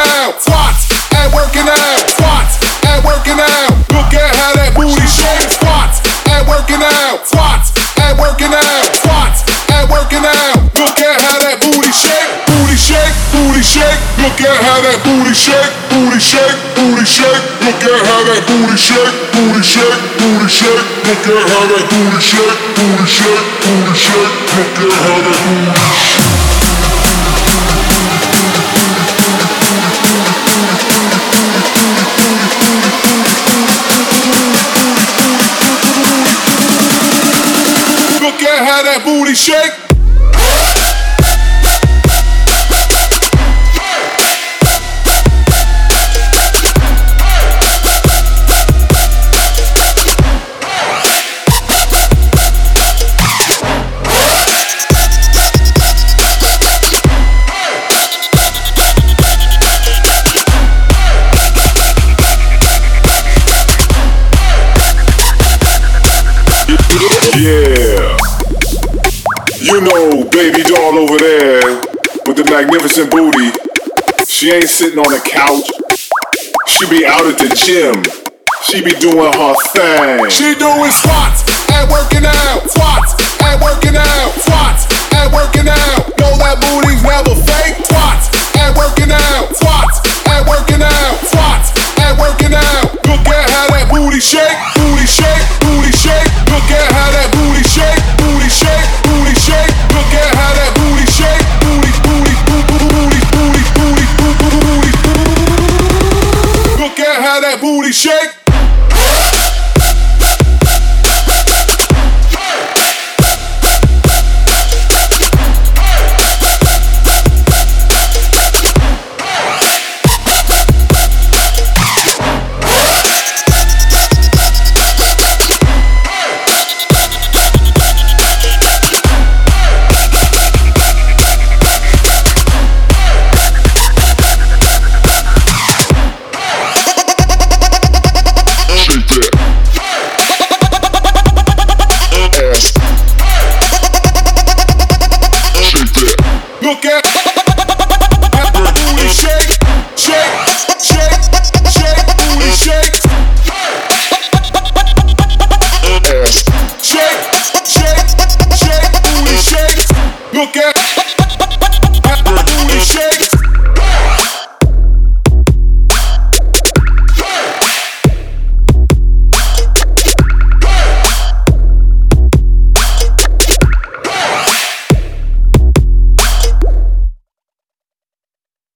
out, squats and working out, squats and working out. Look at how that booty shakes, squats and working out, squats and working out, squats and working out. Look at how that booty shake, booty shake, booty shake. Look at how that booty shake, booty shake, booty shake. Look at how that booty shake, booty shake, booty shake. Look at how that booty shake, booty shake, booty shake. Look at how that booty shake. Look at how that booty shake. Yeah, you know baby doll over there with the magnificent booty. She ain't sitting on the couch. She be out at the gym. She be doing her thing. She doing squats and working out, squats and working out, squats and working out. Know that booty's never fake. Squats and working out, squats and working out, squats and working out. Look at how that booty shake, booty shake, booty shake. Look at how that booty shake, booty shake, booty shake. Look at how that booty shake, booty, booty, booty, booty, booty, booty, booty, booty. Look at how that booty shake.